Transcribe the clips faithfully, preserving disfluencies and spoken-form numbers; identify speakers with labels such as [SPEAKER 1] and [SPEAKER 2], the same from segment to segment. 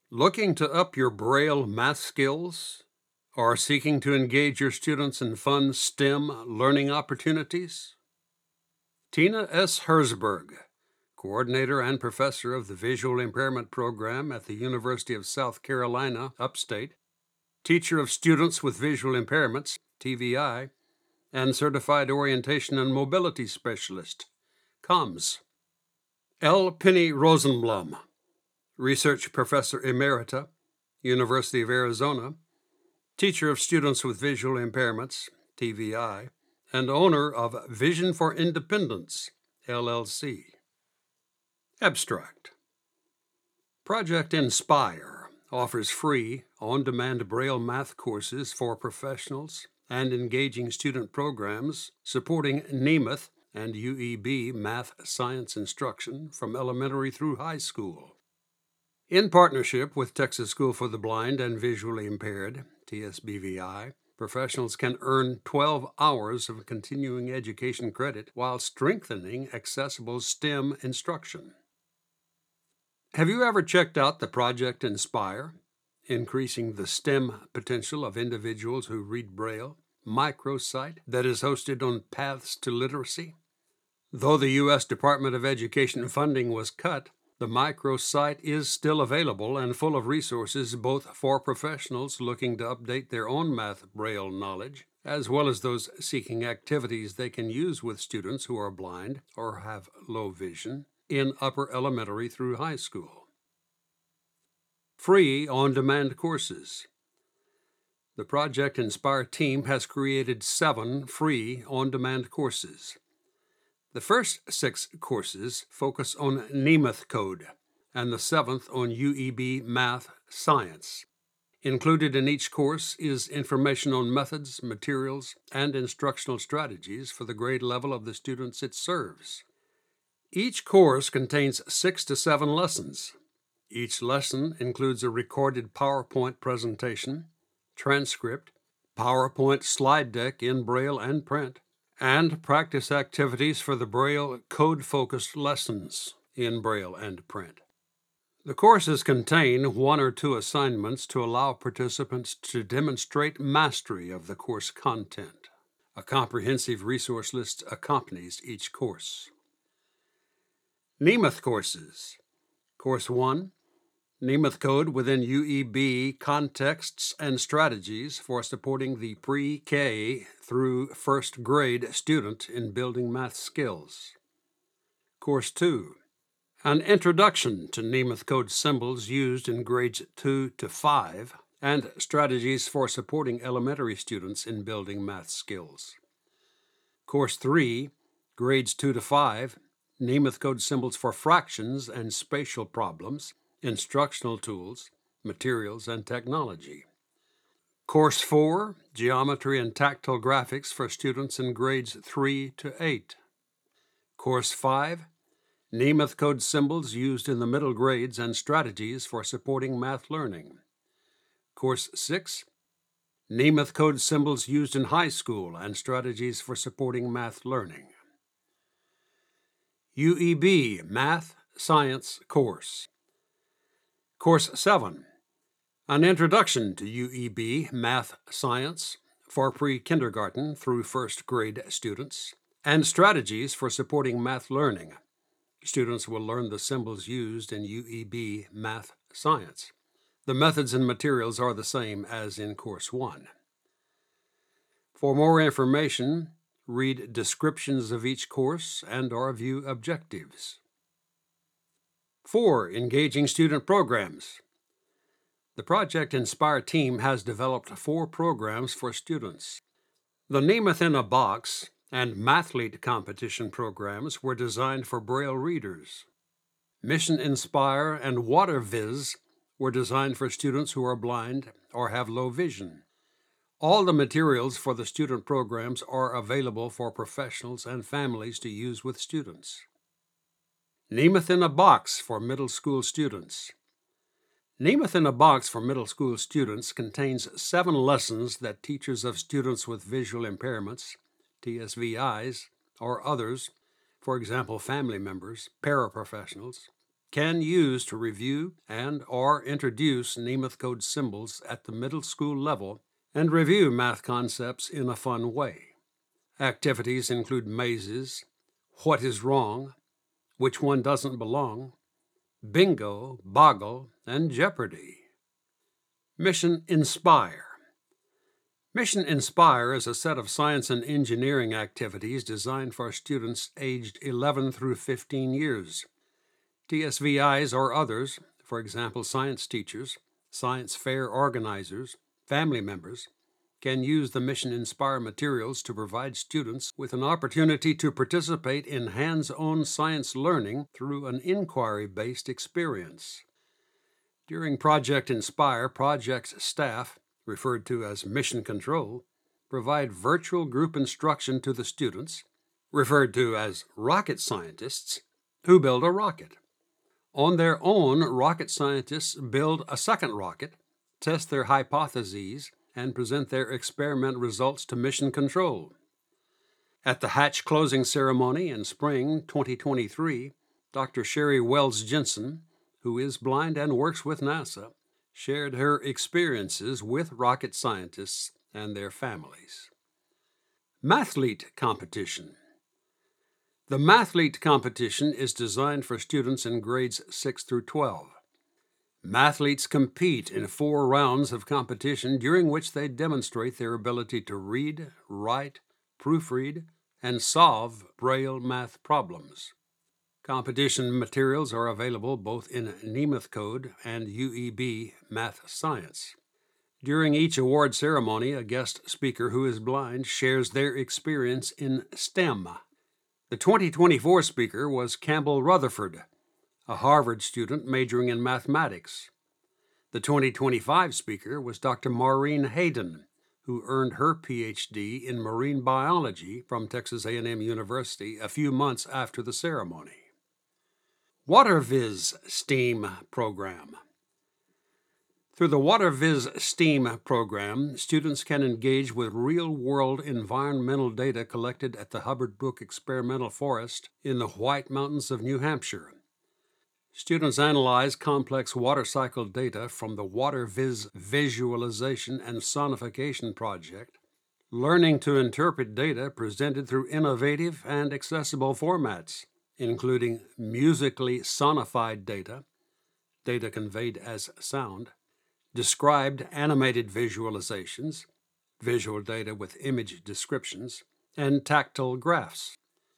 [SPEAKER 1] Looking to up your Braille math skills? Or seeking to engage your students in fun STEM learning opportunities? Tina S. Herzberg, coordinator and professor of the Visual Impairment Program at the University of South Carolina, Upstate, teacher of students with visual impairments, T V I, and certified orientation and mobility specialist, C O M S. L. Penny Rosenblum, research professor emerita, University of Arizona, teacher of students with visual impairments, T V I, and owner of Vision for Independence, L L C. Abstract. Project Inspire offers free, on-demand Braille math courses for professionals and engaging student programs supporting Nemeth and U E B math science instruction from elementary through high school. In partnership with Texas School for the Blind and Visually Impaired, T S B V I, professionals can earn twelve hours of continuing education credit while strengthening accessible STEM instruction. Have you ever checked out the Project Inspire, Increasing the STEM Potential of Individuals Who Read Braille, microsite that is hosted on Paths to Literacy? Though the U S Department of Education funding was cut, the microsite is still available and full of resources both for professionals looking to update their own math Braille knowledge, as well as those seeking activities they can use with students who are blind or have low vision in upper elementary through high school. Free on-demand courses. The Project Inspire team has created seven free on-demand courses. The first six courses focus on Nemeth code, and the seventh on U E B math science. Included in each course is information on methods, materials, and instructional strategies for the grade level of the students it serves. Each course contains six to seven lessons. Each lesson includes a recorded PowerPoint presentation, transcript, PowerPoint slide deck in Braille and print, and practice activities for the Braille code-focused lessons in Braille and print. The courses contain one or two assignments to allow participants to demonstrate mastery of the course content. A comprehensive resource list accompanies each course. Nemeth courses. Course one, Nemeth code within U E B contexts and strategies for supporting the pre-K through first grade student in building math skills. Course two, an introduction to Nemeth code symbols used in grades two to five and strategies for supporting elementary students in building math skills. Course three, grades two to five, Nemeth code symbols for fractions and spatial problems, instructional tools, materials, and technology. Course four, Geometry and Tactile Graphics for students in grades three to eight. Course five, Nemeth code symbols used in the middle grades and strategies for supporting math learning. Course six, Nemeth code symbols used in high school and strategies for supporting math learning. U E B Math Science Course. Course seven, an introduction to U E B Math Science for pre-kindergarten through first grade students and strategies for supporting math learning. Students will learn the symbols used in U E B Math Science. The methods and materials are the same as in Course one. For more information, read descriptions of each course and or view objectives. Four, engaging student programs. The Project Inspire team has developed four programs for students. The Nemeth in a Box and Mathlete competition programs were designed for Braille readers. Mission Inspire and WaterViz were designed for students who are blind or have low vision. All the materials for the student programs are available for professionals and families to use with students. Nemeth in a Box for middle school students. Nemeth in a Box for middle school students contains seven lessons that teachers of students with visual impairments, T S V Is, or others, for example family members, paraprofessionals, can use to review and or introduce Nemeth code symbols at the middle school level and review math concepts in a fun way. Activities include mazes, what is wrong, which one doesn't belong, bingo, boggle, and Jeopardy! Mission Inspire. Mission Inspire is a set of science and engineering activities designed for students aged eleven through fifteen years. T S V Is or others, for example science teachers, science fair organizers, family members, can use the Mission Inspire materials to provide students with an opportunity to participate in hands-on science learning through an inquiry-based experience. During Project Inspire, project staff, referred to as Mission Control, provide virtual group instruction to the students, referred to as rocket scientists, who build a rocket. On their own, rocket scientists build a second rocket, test their hypotheses, and present their experiment results to Mission Control. At the hatch closing ceremony in spring twenty twenty-three, Doctor Sherry Wells Jensen, who is blind and works with NASA, shared her experiences with rocket scientists and their families. Mathlete Competition. The Mathlete Competition is designed for students in grades six through twelve. Mathletes compete in four rounds of competition during which they demonstrate their ability to read, write, proofread, and solve Braille math problems. Competition materials are available both in Nemeth Code and U E B Math Science. During each award ceremony, a guest speaker who is blind shares their experience in STEM. The twenty twenty-four speaker was Campbell Rutherford, a Harvard student majoring in mathematics. The twenty twenty-five speaker was Doctor Maureen Hayden, who earned her P H D in marine biology from Texas A and M University a few months after the ceremony. WaterViz STEAM Program. Through the WaterViz STEAM program, students can engage with real-world environmental data collected at the Hubbard Brook Experimental Forest in the White Mountains of New Hampshire. Students analyze complex water cycle data from the WaterViz Visualization and Sonification Project, learning to interpret data presented through innovative and accessible formats, including musically sonified data, data conveyed as sound, described animated visualizations, visual data with image descriptions, and tactile graphs.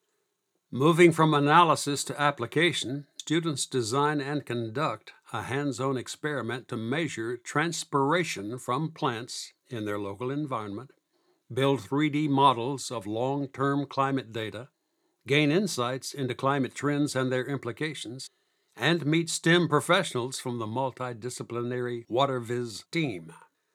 [SPEAKER 1] Moving from analysis to application, students design and conduct a hands-on experiment to measure transpiration from plants in their local environment, build three D models of long-term climate data, gain insights into climate trends and their implications, and meet STEM professionals from the multidisciplinary WaterViz team.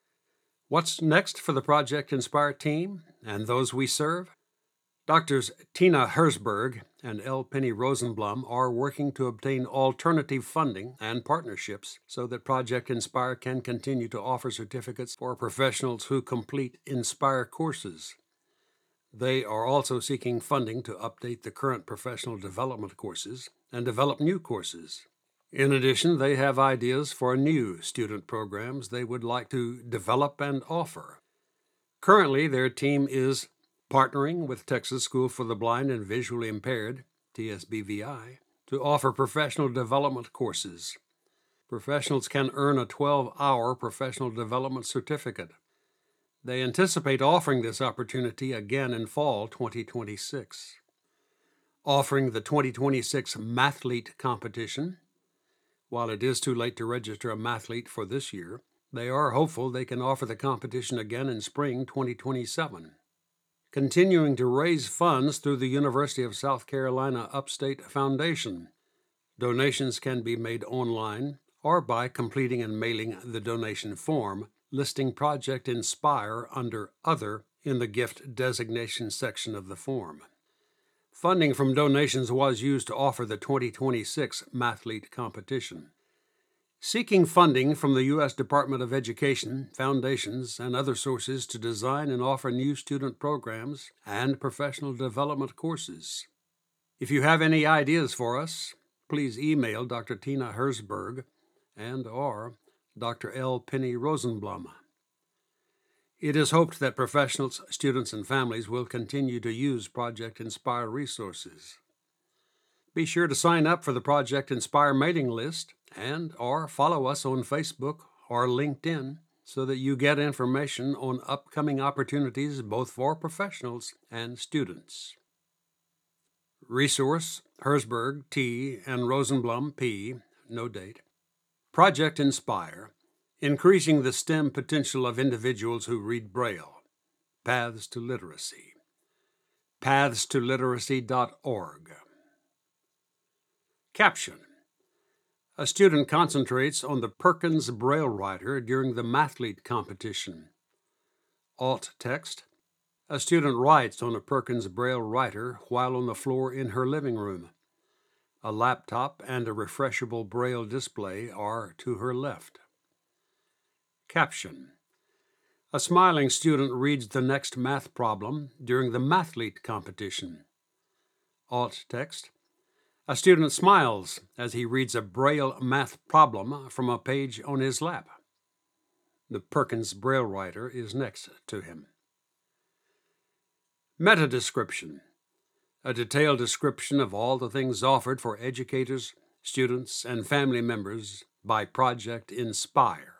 [SPEAKER 1] What's next for the Project Inspire team and those we serve? Doctors Tina Herzberg and L. Penny Rosenblum are working to obtain alternative funding and partnerships so that Project Inspire can continue to offer certificates for professionals who complete Inspire courses. They are also seeking funding to update the current professional development courses and develop new courses. In addition, they have ideas for new student programs they would like to develop and offer. Currently, their team is partnering with Texas School for the Blind and Visually Impaired, T S B V I, to offer professional development courses. Professionals can earn a twelve-hour professional development certificate. They anticipate offering this opportunity again in fall twenty twenty-six. Offering the twenty twenty-six Mathlete Competition. While it is too late to register a mathlete for this year, they are hopeful they can offer the competition again in spring twenty twenty-seven. Continuing to raise funds through the University of South Carolina Upstate Foundation. Donations can be made online or by completing and mailing the donation form, listing Project Inspire under Other in the Gift Designation section of the form. Funding from donations was used to offer the twenty twenty-six Mathlete Competition. Seeking funding from the U S Department of Education, foundations, and other sources to design and offer new student programs and professional development courses. If you have any ideas for us, please email Doctor Tina Herzberg and or Doctor L. Penny Rosenblum. It is hoped that professionals, students, and families will continue to use Project Inspire resources. Be sure to sign up for the Project Inspire mailing list and or follow us on Facebook or LinkedIn so that you get information on upcoming opportunities both for professionals and students. Resource: Herzberg, T. and Rosenblum, P. No date. Project Inspire: Increasing the STEM Potential of Individuals Who Read Braille. Paths to Literacy. paths to literacy dot org. Caption: A student concentrates on the Perkins Braille Writer during the Mathlete competition. Alt text: A student writes on a Perkins Braille Writer while on the floor in her living room. A laptop and a refreshable Braille display are to her left. Caption: A smiling student reads the next math problem during the Mathlete competition. Alt text: A student smiles as he reads a Braille math problem from a page on his lap. The Perkins Braille Writer is next to him. Meta-description: A detailed description of all the things offered for educators, students, and family members by Project Inspire.